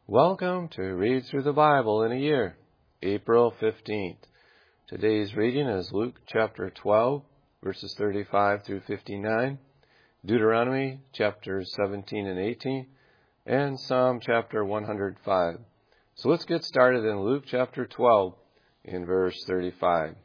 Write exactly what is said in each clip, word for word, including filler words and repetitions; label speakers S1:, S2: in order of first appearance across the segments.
S1: Welcome to Read Through the Bible in a Year, April fifteenth. Today's reading is Luke chapter twelve, verses thirty-five through fifty-nine, Deuteronomy chapters seventeen and eighteen, and Psalm chapter one hundred five. So let's get started in Luke chapter twelve in verse thirty-five.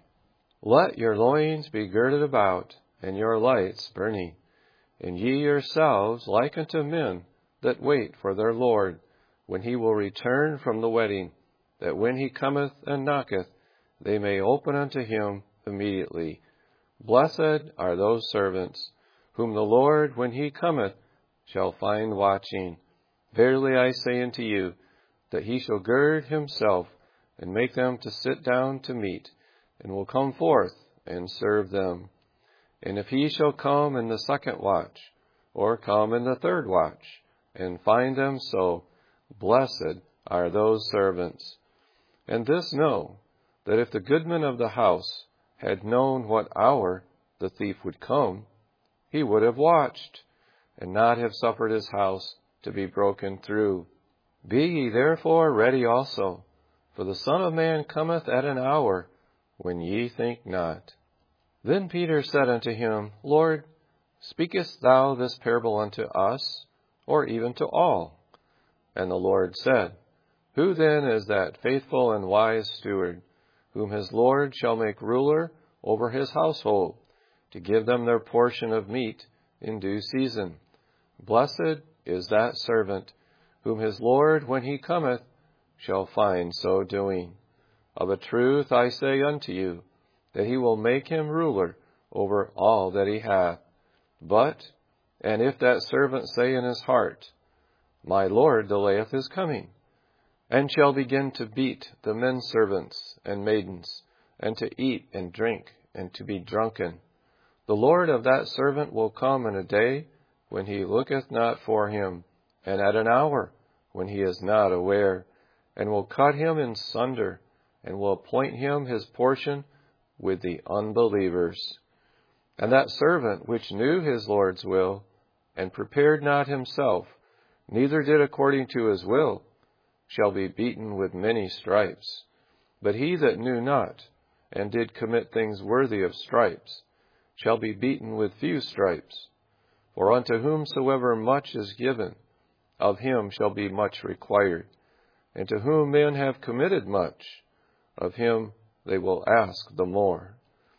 S1: Let your loins be girded about, and your lights burning, and ye yourselves like unto men that wait for their Lord, when he will return from the wedding, that when he cometh and knocketh, they may open unto him immediately. Blessed are those servants, whom the Lord, when he cometh, shall find watching. Verily I say unto you, that he shall gird himself, and make them to sit down to meat, and will come forth and serve them. And if he shall come in the second watch, or come in the third watch, and find them so, blessed are those servants. And this know, that if the goodman of the house had known what hour the thief would come, he would have watched, and not have suffered his house to be broken through. Be ye therefore ready also, for the Son of Man cometh at an hour when ye think not. Then Peter said unto him, Lord, speakest thou this parable unto us, or even to all? And the Lord said, Who then is that faithful and wise steward, whom his Lord shall make ruler over his household, to give them their portion of meat in due season? Blessed is that servant, whom his Lord, when he cometh, shall find so doing. Of a truth I say unto you, that he will make him ruler over all that he hath. But, and if that servant say in his heart, My Lord delayeth his coming, and shall begin to beat the men servants and maidens, and to eat and drink, and to be drunken, the Lord of that servant will come in a day when he looketh not for him, and at an hour when he is not aware, and will cut him in sunder, and will appoint him his portion with the unbelievers. And that servant which knew his Lord's will, and prepared not himself, neither did according to his will, shall be beaten with many stripes. But he that knew not, and did commit things worthy of stripes, shall be beaten with few stripes. For unto whomsoever much is given, of him shall be much required. And to whom men have committed much, of him they will ask the more.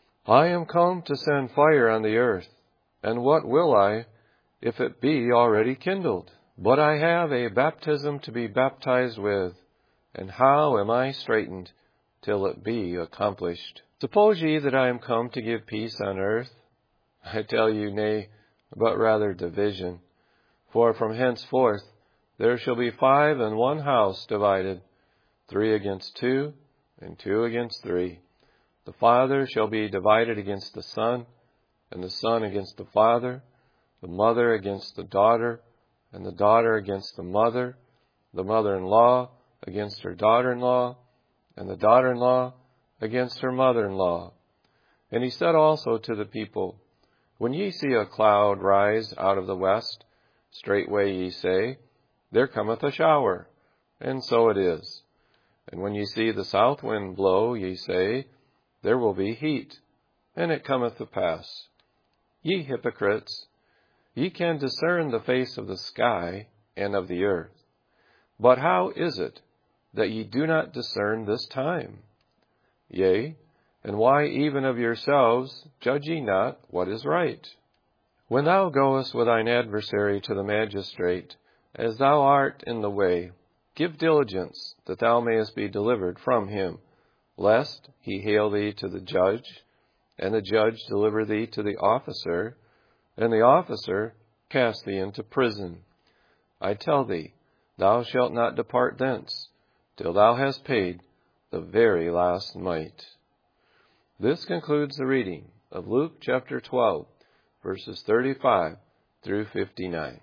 S1: I am come to send fire on the earth, and what will I, if it be already kindled? But I have a baptism to be baptized with, and how am I straitened till it be accomplished? Suppose ye that I am come to give peace on earth? I tell you, nay, but rather division. For from henceforth there shall be five in one house divided, three against two, and two against three. The father shall be divided against the son, and the son against the father, the mother against the daughter, and the daughter against the mother, the mother-in-law against her daughter-in-law, and the daughter-in-law against her mother-in-law. And he said also to the people, When ye see a cloud rise out of the west, straightway ye say, There cometh a shower. And so it is. And when ye see the south wind blow, ye say, There will be heat. And it cometh to pass. Ye hypocrites, ye can discern the face of the sky and of the earth. But how is it that ye do not discern this time? Yea, and why even of yourselves judge ye not what is right? When thou goest with thine adversary to the magistrate, as thou art in the way, give diligence that thou mayest be delivered from him, lest he hale thee to the judge, and the judge deliver thee to the officer, and the officer cast thee into prison. I tell thee, thou shalt not depart thence, till thou hast paid the very last mite. This concludes the reading of Luke chapter twelve, verses thirty-five through fifty-nine.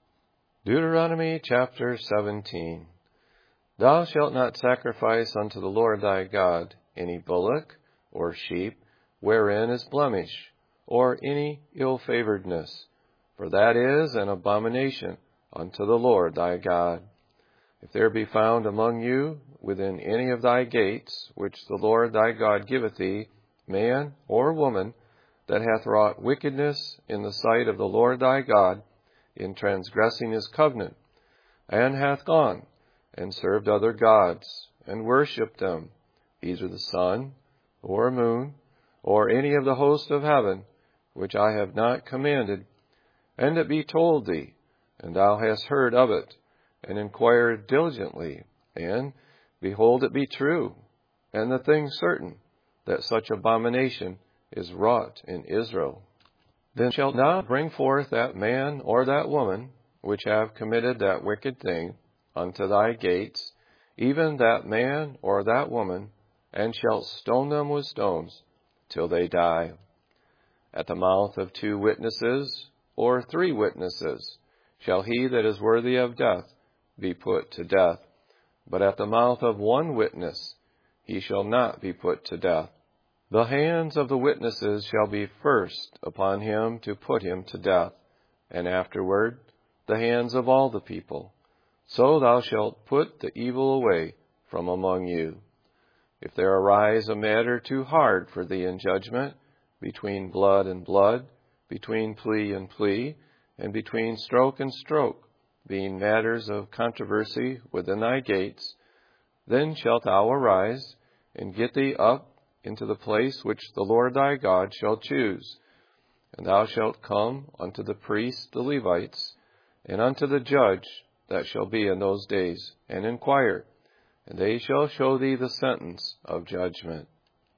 S1: Deuteronomy chapter seventeen. Thou shalt not sacrifice unto the Lord thy God any bullock or sheep wherein is blemish, or any ill-favoredness, for that is an abomination unto the Lord thy God. If there be found among you within any of thy gates, which the Lord thy God giveth thee, man or woman, that hath wrought wickedness in the sight of the Lord thy God, in transgressing his covenant, and hath gone and served other gods, and worshipped them, either the sun, or moon, or any of the host of heaven, which I have not commanded, and it be told thee, and thou hast heard of it, and inquired diligently, and, behold, it be true, and the thing certain, that such abomination is wrought in Israel, then shalt thou bring forth that man or that woman, which have committed that wicked thing, unto thy gates, even that man or that woman, and shalt stone them with stones, till they die. At the mouth of two witnesses, or three witnesses, shall he that is worthy of death be put to death. But at the mouth of one witness he shall not be put to death. The hands of the witnesses shall be first upon him to put him to death, and afterward the hands of all the people. So thou shalt put the evil away from among you. If there arise a matter too hard for thee in judgment, between blood and blood, between plea and plea, and between stroke and stroke, being matters of controversy within thy gates, then shalt thou arise, and get thee up into the place which the Lord thy God shall choose. And thou shalt come unto the priests the Levites, and unto the judge that shall be in those days, and inquire, and they shall show thee the sentence of judgment.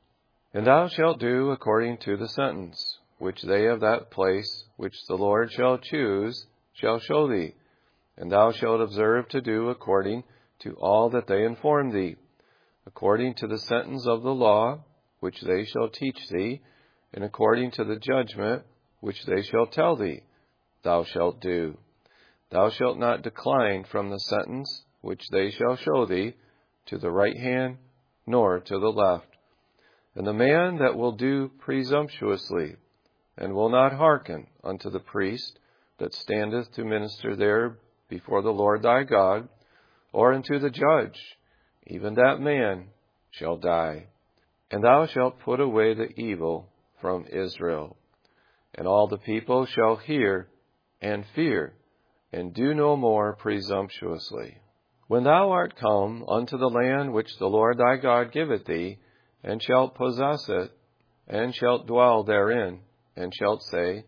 S1: And thou shalt do according to the sentence, which they of that place which the Lord shall choose shall show thee. And thou shalt observe to do according to all that they inform thee, according to the sentence of the law, which they shall teach thee, and according to the judgment, which they shall tell thee, thou shalt do. Thou shalt not decline from the sentence, which they shall show thee, to the right hand, nor to the left. And the man that will do presumptuously, and will not hearken unto the priest that standeth to minister there before the Lord thy God, or unto the judge, even that man shall die. And thou shalt put away the evil from Israel. And all the people shall hear and fear, and do no more presumptuously. When thou art come unto the land which the Lord thy God giveth thee, and shalt possess it, and shalt dwell therein, and shalt say,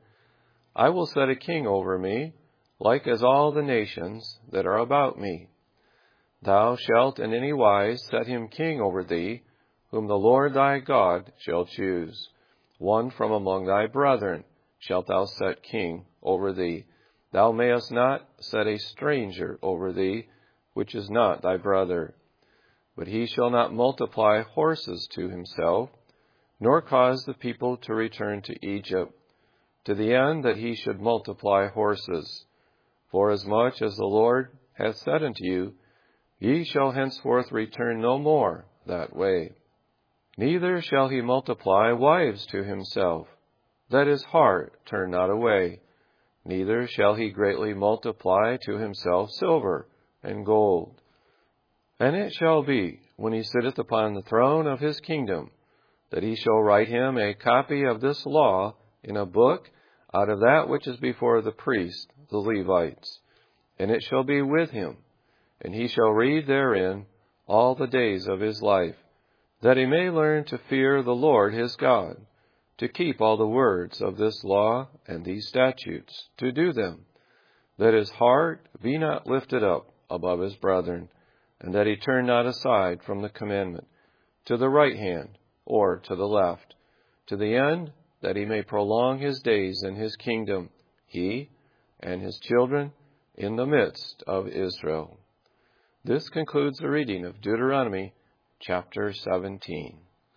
S1: I will set a king over me, like as all the nations that are about me. Thou shalt in any wise set him king over thee, whom the Lord thy God shall choose. One from among thy brethren shalt thou set king over thee. Thou mayest not set a stranger over thee, which is not thy brother. But he shall not multiply horses to himself, nor cause the people to return to Egypt, to the end that he should multiply horses. Forasmuch as the Lord hath said unto you, Ye shall henceforth return no more that way. Neither shall he multiply wives to himself, that his heart turn not away. Neither shall he greatly multiply to himself silver and gold. And it shall be, when he sitteth upon the throne of his kingdom, that he shall write him a copy of this law in a book out of that which is before the priests, the Levites. And it shall be with him, and he shall read therein all the days of his life, that he may learn to fear the Lord his God, to keep all the words of this law and these statutes, to do them, that his heart be not lifted up above his brethren, and that he turn not aside from the commandment, to the right hand or to the left, to the end that he may prolong his days in his kingdom, he and his children in the midst of Israel. This concludes the reading of Deuteronomy chapter seventeen.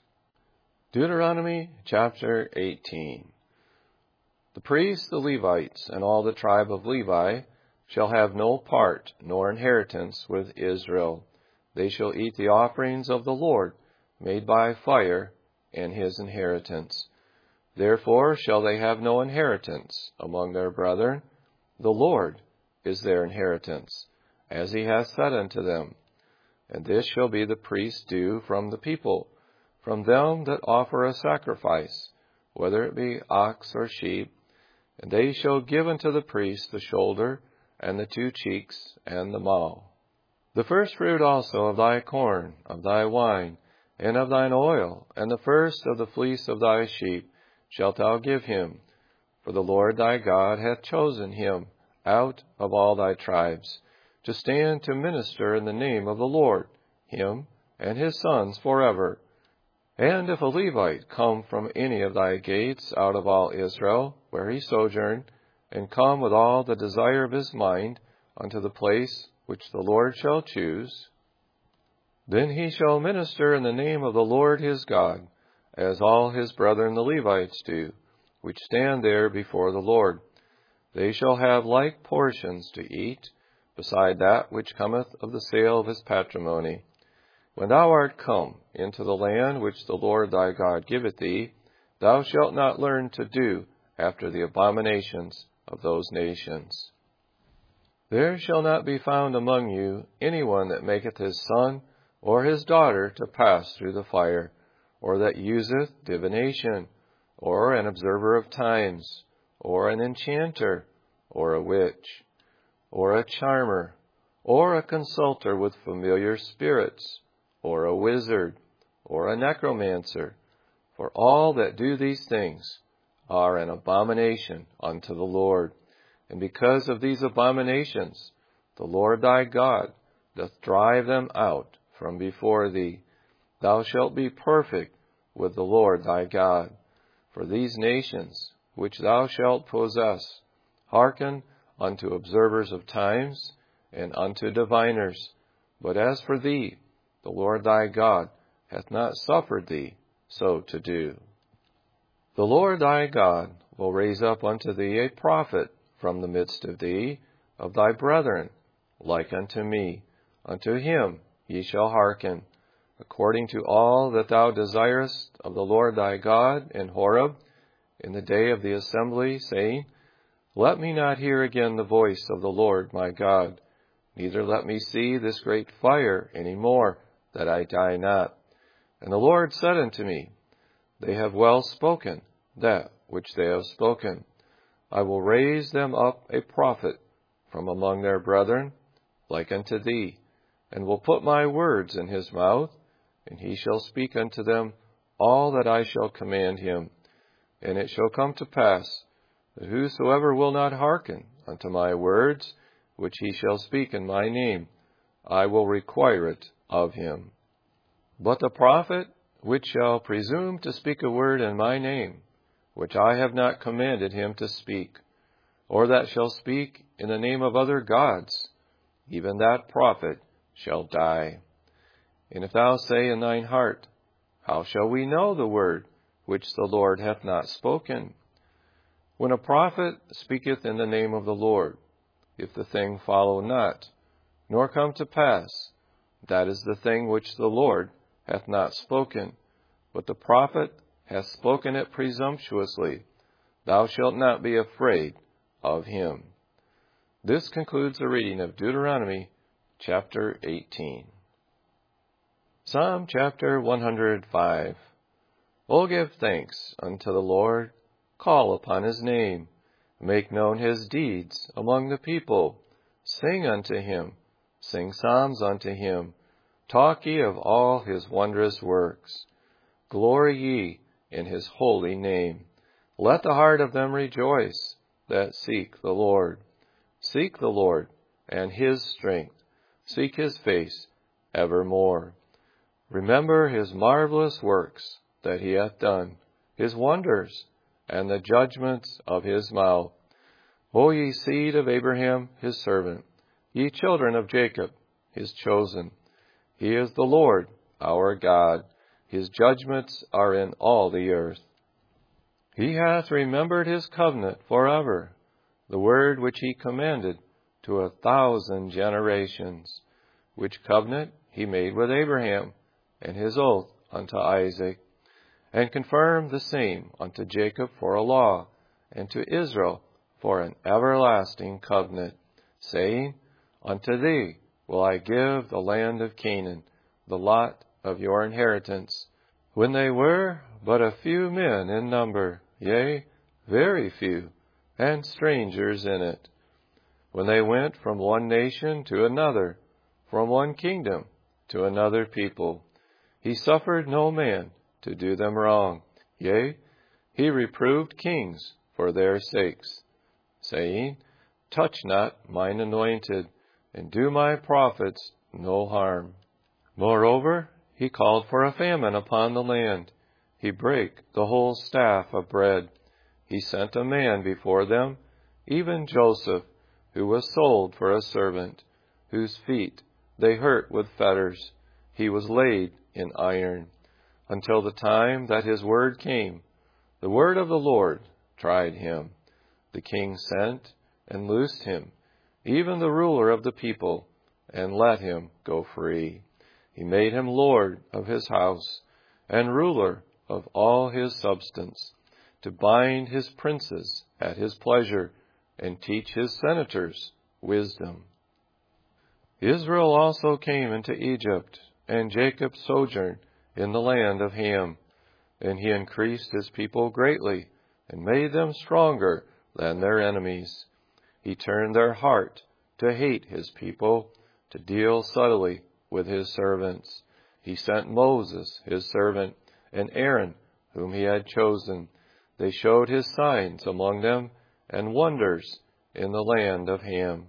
S1: Deuteronomy chapter eighteen. The priests, the Levites, and all the tribe of Levi shall have no part nor inheritance with Israel. They shall eat the offerings of the Lord made by fire and his inheritance. Therefore shall they have no inheritance among their brethren. The Lord is their inheritance, as he hath said unto them. And this shall be the priest's due from the people, from them that offer a sacrifice, whether it be ox or sheep. And they shall give unto the priest the shoulder, and the two cheeks, and the maw. The first fruit also of thy corn, of thy wine, and of thine oil, and the first of the fleece of thy sheep, shalt thou give him. For the Lord thy God hath chosen him out of all thy tribes, to stand to minister in the name of the Lord, him and his sons forever. And if a Levite come from any of thy gates out of all Israel, where he sojourned, and come with all the desire of his mind unto the place which the Lord shall choose, then he shall minister in the name of the Lord his God, as all his brethren the Levites do, which stand there before the Lord. They shall have like portions to eat, beside that which cometh of the sale of his patrimony. When thou art come into the land which the Lord thy God giveth thee, thou shalt not learn to do after the abominations of those nations. There shall not be found among you any one that maketh his son or his daughter to pass through the fire, or that useth divination, or an observer of times, or an enchanter, or a witch, or a charmer, or a consulter with familiar spirits, or a wizard, or a necromancer. For all that do these things are an abomination unto the Lord. And because of these abominations, the Lord thy God doth drive them out from before thee. Thou shalt be perfect with the Lord thy God. For these nations which thou shalt possess hearken unto observers of times and unto diviners. But as for thee, the Lord thy God hath not suffered thee so to do. The Lord thy God will raise up unto thee a prophet from the midst of thee, of thy brethren, like unto me. Unto him ye shall hearken, according to all that thou desirest of the Lord thy God in Horeb, in the day of the assembly, saying, Let me not hear again the voice of the Lord my God, neither let me see this great fire any more, that I die not. And the Lord said unto me, They have well spoken that which they have spoken. I will raise them up a prophet from among their brethren, like unto thee, and will put my words in his mouth, and he shall speak unto them all that I shall command him. And it shall come to pass, that whosoever will not hearken unto my words, which he shall speak in my name, I will require it of him. But the prophet which shall presume to speak a word in my name, which I have not commanded him to speak, or that shall speak in the name of other gods, even that prophet shall die. And if thou say in thine heart, How shall we know the word which the Lord hath not spoken? When a prophet speaketh in the name of the Lord, if the thing follow not, nor come to pass, that is the thing which the Lord hath not spoken, but the prophet hath spoken it presumptuously. Thou shalt not be afraid of him. This concludes the reading of Deuteronomy chapter eighteen. Psalm chapter one hundred five. O give thanks unto the Lord, call upon his name, make known his deeds among the people. Sing unto him, sing psalms unto him, talk ye of all his wondrous works. Glory ye in his holy name. Let the heart of them rejoice that seek the Lord. Seek the Lord and his strength. Seek his face evermore. Remember his marvelous works that he hath done, his wonders, and the judgments of his mouth. O ye seed of Abraham his servant, ye children of Jacob his chosen. He is the Lord our God. His judgments are in all the earth. He hath remembered his covenant forever, the word which he commanded to a thousand generations, which covenant he made with Abraham, and his oath unto Isaac, and confirmed the same unto Jacob for a law, and to Israel for an everlasting covenant, saying, Unto thee will I give the land of Canaan, the lot of your inheritance. When they were but a few men in number, yea, very few, and strangers in it. When they went from one nation to another, from one kingdom to another people, he suffered no man to do them wrong. Yea, he reproved kings for their sakes, saying, Touch not mine anointed, and do my prophets no harm. Moreover, he called for a famine upon the land. He brake the whole staff of bread. He sent a man before them, even Joseph, who was sold for a servant, whose feet they hurt with fetters. He was laid in iron, until the time that his word came. The word of the Lord tried him. The king sent and loosed him, even the ruler of the people, and let him go free. He made him lord of his house, and ruler of all his substance, to bind his princes at his pleasure, and teach his senators wisdom. Israel also came into Egypt, and Jacob sojourned in the land of Ham. And he increased his people greatly, and made them stronger than their enemies. He turned their heart to hate his people, to deal subtly with his servants. He sent Moses, his servant, and Aaron, whom he had chosen. They showed his signs among them, and wonders in the land of Ham.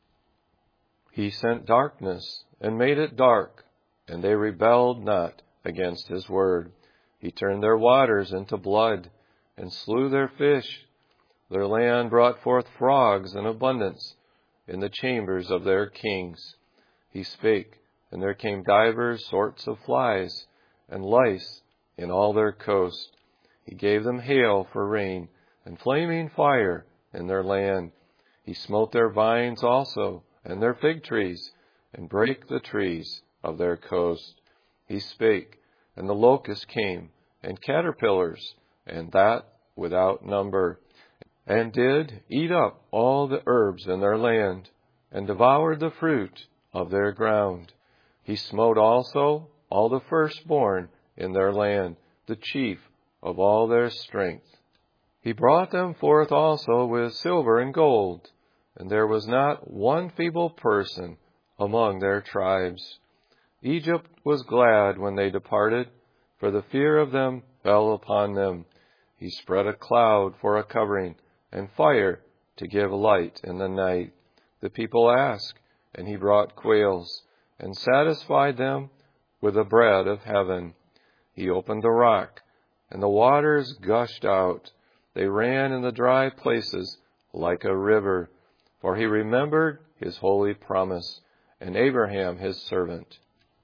S1: He sent darkness, and made it dark, and they rebelled not against his word. He turned their waters into blood, and slew their fish. Their land brought forth frogs in abundance in the chambers of their kings. He spake, and there came divers sorts of flies, and lice in all their coast. He gave them hail for rain, and flaming fire in their land. He smote their vines also, and their fig trees, and brake the trees of their coast. He spake, and the locusts came, and caterpillars, and that without number, and did eat up all the herbs in their land, and devoured the fruit of their ground. He smote also all the firstborn in their land, the chief of all their strength. He brought them forth also with silver and gold, and there was not one feeble person among their tribes. Egypt was glad when they departed, for the fear of them fell upon them. He spread a cloud for a covering, and fire to give light in the night. The people asked, and he brought quails, and satisfied them with the bread of heaven. He opened the rock, and the waters gushed out. They ran in the dry places like a river, for he remembered his holy promise, and Abraham his servant.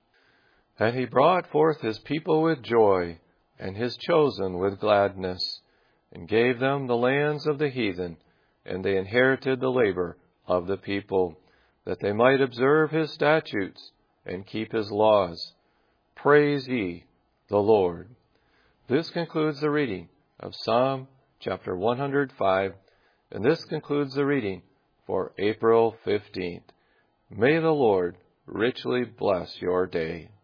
S1: And he brought forth his people with joy, and his chosen with gladness, and gave them the lands of the heathen, and they inherited the labor of the people, that they might observe his statutes and keep his laws. Praise ye the Lord. This concludes the reading of Psalm chapter one hundred five, and this concludes the reading for April fifteenth. May the Lord richly bless your day.